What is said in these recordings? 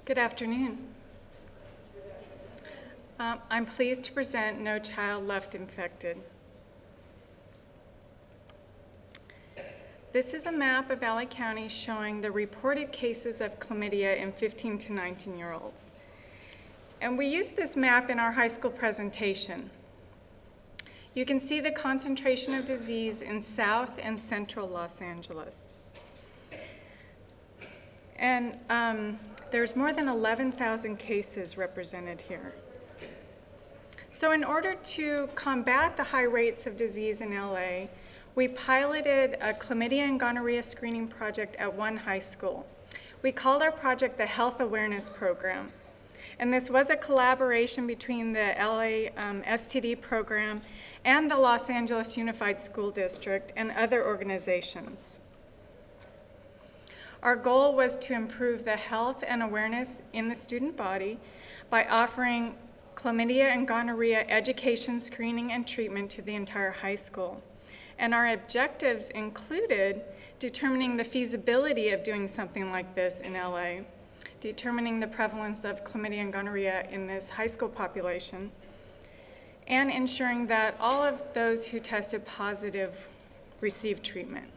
Good afternoon. I'm pleased to present No Child Left Infected. This is a map of LA County showing the reported cases of chlamydia in 15 to 19-year-olds. And we used this map in our high school presentation. You can see the concentration of disease in South and Central Los Angeles. And there's more than 11,000 cases represented here. So in order to combat the high rates of disease in LA, we piloted a chlamydia and gonorrhea screening project at one high school. We called our project the Health Awareness Program. And this was a collaboration between the LA STD program and the Los Angeles Unified School District and other organizations. Our goal was to improve the health and awareness in the student body by offering chlamydia and gonorrhea education, screening, and treatment to the entire high school. And our objectives included determining the feasibility of doing something like this in LA, determining the prevalence of chlamydia and gonorrhea in this high school population, and ensuring that all of those who tested positive received treatment.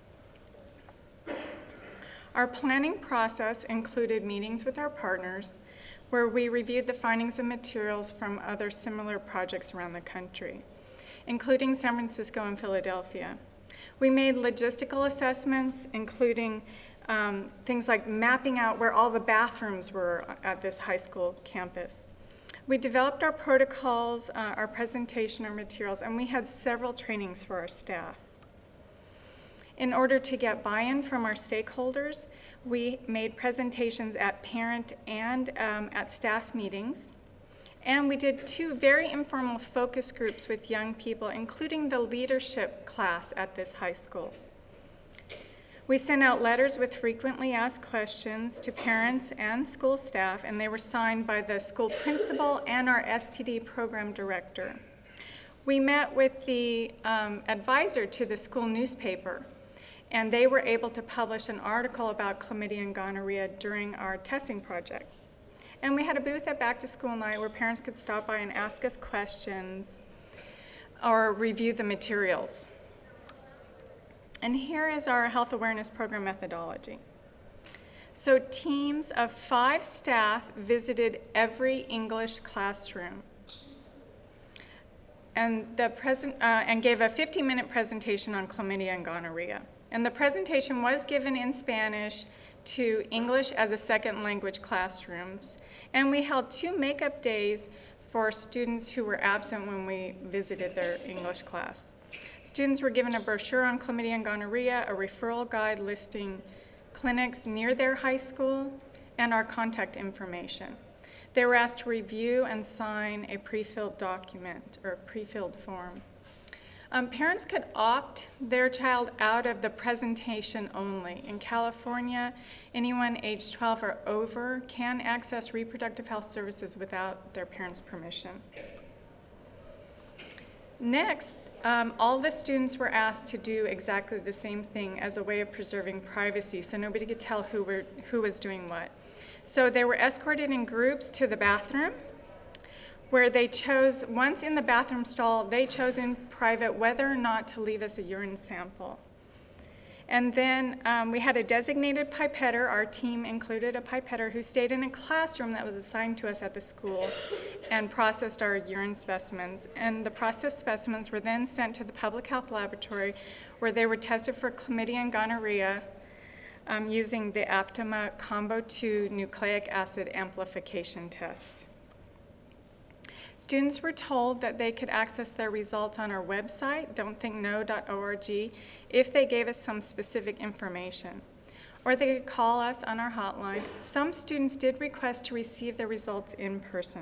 Our planning process included meetings with our partners where we reviewed the findings and materials from other similar projects around the country, including San Francisco and Philadelphia. We made logistical assessments, including things like mapping out where all the bathrooms were at this high school campus. We developed our protocols, our presentation, our materials, and we had several trainings for our staff. In order to get buy-in from our stakeholders, we made presentations at parent and at staff meetings. And we did 2 very informal focus groups with young people, including the leadership class at this high school. We sent out letters with frequently asked questions to parents and school staff, and they were signed by the school principal and our STD program director. We met with the advisor to the school newspaper, and they were able to publish an article about chlamydia and gonorrhea during our testing project. And we had a booth at Back to School Night where parents could stop by and ask us questions or review the materials. And here is our health awareness program methodology. So teams of 5 staff visited every English classroom and gave a 15-minute presentation on chlamydia and gonorrhea. And the presentation was given in Spanish to English as a second language classrooms. And we held 2 makeup days for students who were absent when we visited their English class. Students were given a brochure on chlamydia and gonorrhea, a referral guide listing clinics near their high school, and our contact information. They were asked to review and sign a pre-filled document or pre-filled form. Parents could opt their child out of the presentation only. In California, anyone age 12 or over can access reproductive health services without their parents' permission. Next, all the students were asked to do exactly the same thing as a way of preserving privacy, so nobody could tell who was doing what. So they were escorted in groups to the bathroom, where they chose, once in the bathroom stall, they chose in private whether or not to leave us a urine sample. And then we had a designated pipetter. Our team included a pipetter who stayed in a classroom that was assigned to us at the school and processed our urine specimens. And the processed specimens were then sent to the public health laboratory where they were tested for chlamydia and gonorrhea using the Aptima Combo 2 nucleic acid amplification test. Students were told that they could access their results on our website, don'tthinkno.org, if they gave us some specific information. Or they could call us on our hotline. Some students did request to receive their results in person.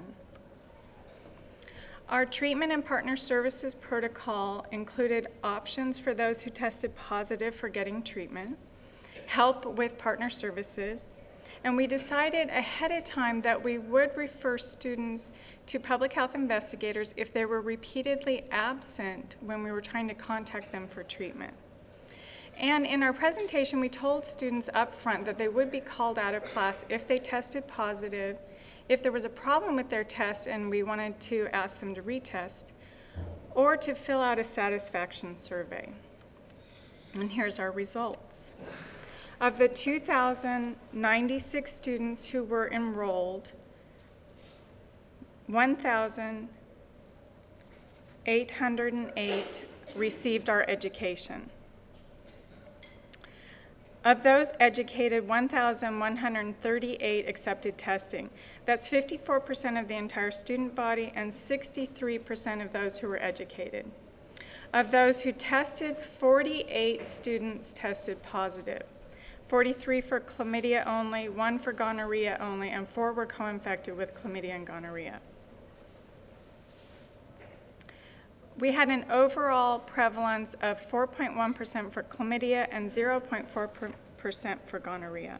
Our treatment and partner services protocol included options for those who tested positive for getting treatment, help with partner services, and we decided ahead of time that we would refer students to public health investigators if they were repeatedly absent when we were trying to contact them for treatment. And in our presentation, we told students up front that they would be called out of class if they tested positive, if there was a problem with their test and we wanted to ask them to retest, or to fill out a satisfaction survey. And here's our results. Of the 2,096 students who were enrolled, 1,808 received our education. Of those educated, 1,138 accepted testing. That's 54% of the entire student body and 63% of those who were educated. Of those who tested, 48 students tested positive. 43 for chlamydia only, 1 for gonorrhea only, and 4 were co-infected with chlamydia and gonorrhea. We had an overall prevalence of 4.1% for chlamydia and 0.4% for gonorrhea.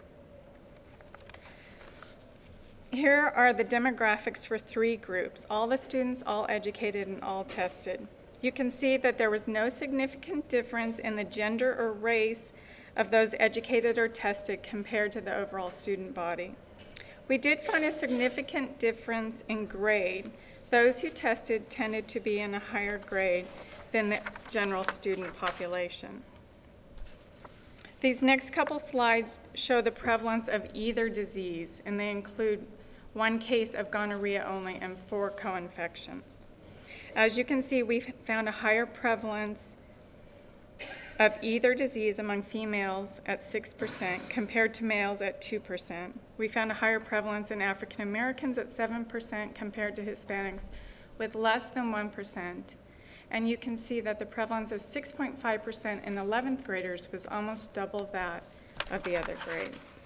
Here are the demographics for 3 groups, all the students, all educated, and all tested. You can see that there was no significant difference in the gender or race of those educated or tested compared to the overall student body. We did find a significant difference in grade. Those who tested tended to be in a higher grade than the general student population. These next couple slides show the prevalence of either disease, and they include 1 case of gonorrhea only and 4 co-infections. As you can see, we found a higher prevalence of either disease among females at 6% compared to males at 2%. We found a higher prevalence in African Americans at 7% compared to Hispanics with less than 1%. And you can see that the prevalence of 6.5% in 11th graders was almost double that of the other grades.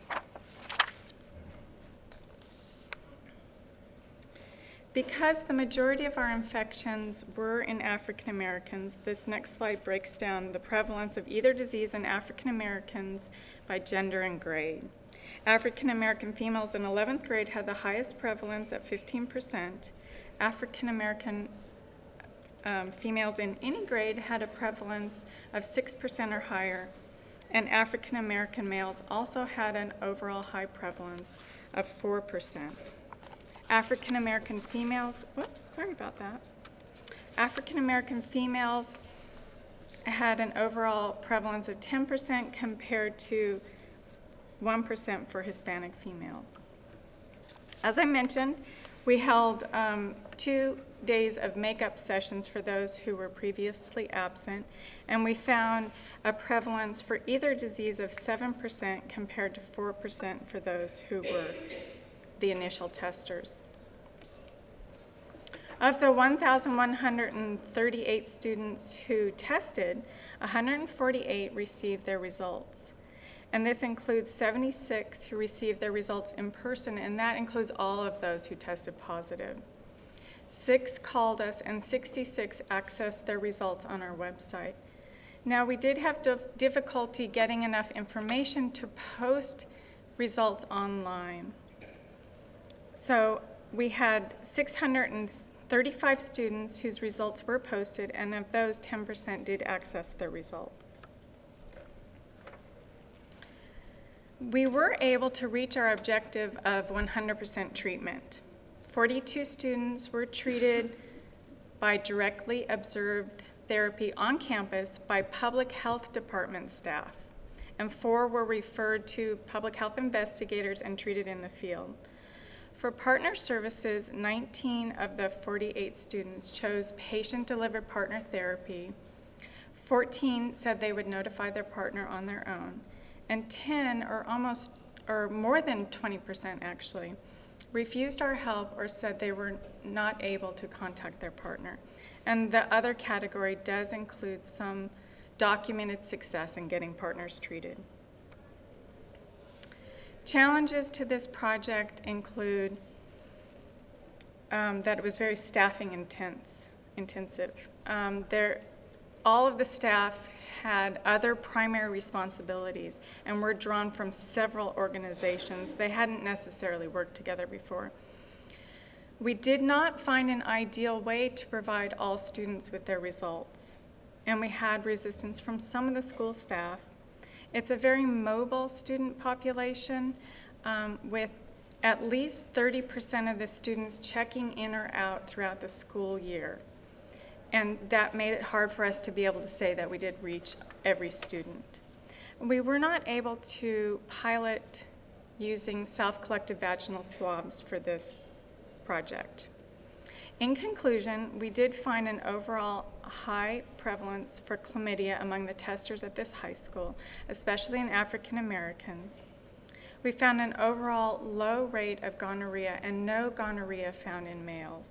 Because the majority of our infections were in African Americans, this next slide breaks down the prevalence of either disease in African Americans by gender and grade. African American females in 11th grade had the highest prevalence at 15%. African American females in any grade had a prevalence of 6% or higher, and African American males also had an overall high prevalence of 4%. African American females, African American females had an overall prevalence of 10% compared to 1% for Hispanic females. As I mentioned, we held 2 days of makeup sessions for those who were previously absent, and we found a prevalence for either disease of 7% compared to 4% for those who were the initial testers. Of the 1,138 students who tested, 148 received their results. And this includes 76 who received their results in person, and that includes all of those who tested positive. 6 called us, and 66 accessed their results on our website. Now, we did have difficulty getting enough information to post results online. So we had 635 students whose results were posted, and of those, 10% did access their results. We were able to reach our objective of 100% treatment. 42 students were treated by directly observed therapy on campus by public health department staff, and 4 were referred to public health investigators and treated in the field. For partner services, 19 of the 48 students chose patient-delivered partner therapy. 14 said they would notify their partner on their own, and 10, or more than 20% actually, refused our help or said they were not able to contact their partner. And the other category does include some documented success in getting partners treated. Challenges to this project include that it was very staffing intensive. All of the staff had other primary responsibilities and were drawn from several organizations. They hadn't necessarily worked together before. We did not find an ideal way to provide all students with their results. and we had resistance from some of the school staff. It's a very mobile student population, with at least 30% of the students checking in or out throughout the school year. And that made it hard for us to be able to say that we did reach every student. We were not able to pilot using self-collected vaginal swabs for this project. In conclusion, we did find an overall high prevalence for chlamydia among the testers at this high school, especially in African Americans. We found an overall low rate of gonorrhea and no gonorrhea found in males.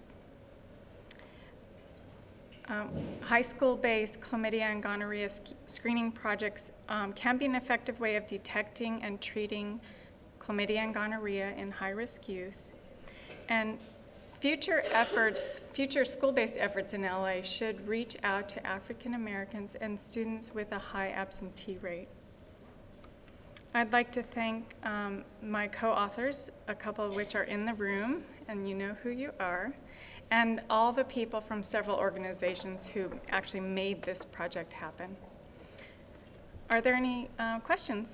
High school-based chlamydia and gonorrhea screening projects can be an effective way of detecting and treating chlamydia and gonorrhea in high-risk youth. And future school-based efforts in LA should reach out to African Americans and students with a high absentee rate. I'd like to thank my co-authors, a couple of which are in the room, and you know who you are, and all the people from several organizations who actually made this project happen. Are there any questions?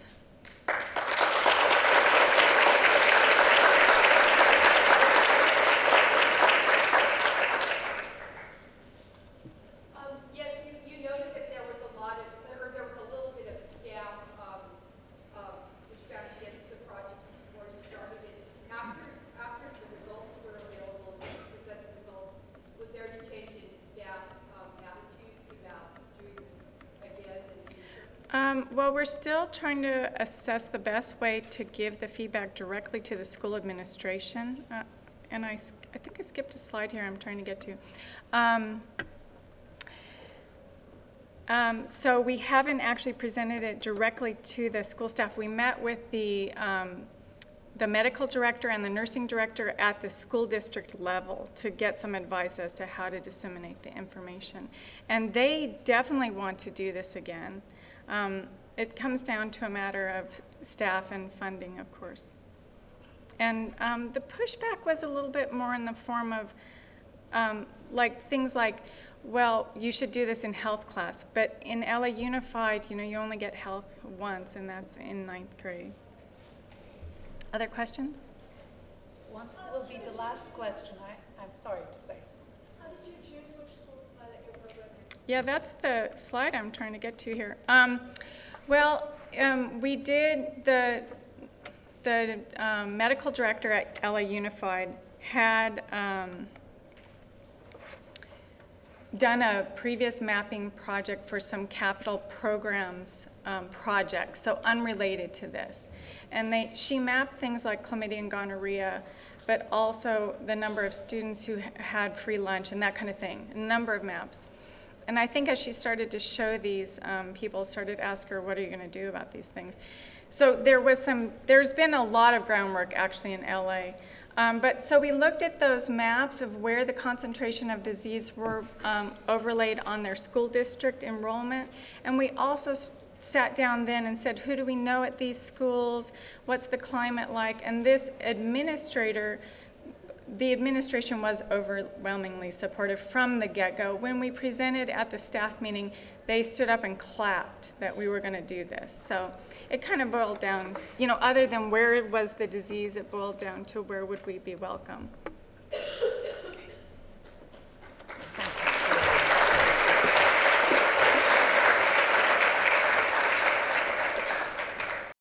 Yes, you noted that there was a lot of, or there was a little bit of staff pushback against the project before you started it. After the results were available, you present the results, was there any change in staff attitudes about doing this again in the future? Well, we're still trying to assess the best way to give the feedback directly to the school administration. And I think I skipped a slide here I'm trying to get to. So we haven't actually presented it directly to the school staff. We met with the medical director and the nursing director at the school district level to get some advice as to how to disseminate the information. And they definitely want to do this again. It comes down to a matter of staff and funding, of course. And the pushback was a little bit more in the form of things like, well, you should do this in health class. But in LA Unified, you only get health once, and that's in 9th grade. Other questions? One will be the last question, I'm sorry to say. How did you choose which schools to pilot your program in? Yeah, that's the slide I'm trying to get to here. We did the medical director at LA Unified had done a previous mapping project for some capital programs projects, so unrelated to this. And she mapped things like chlamydia and gonorrhea, but also the number of students who had free lunch and that kind of thing, a number of maps. And I think as she started to show these, people started to ask her, what are you going to do about these things? So there's been a lot of groundwork actually in LA. So we looked at those maps of where the concentration of disease were overlaid on their school district enrollment. And we also sat down then and said, who do we know at these schools? What's the climate like? And this administrator, the administration was overwhelmingly supportive from the get-go. When we presented at the staff meeting, they stood up and clapped that we were going to do this. So it kind of boiled down, other than where was the disease, it boiled down to where would we be welcome.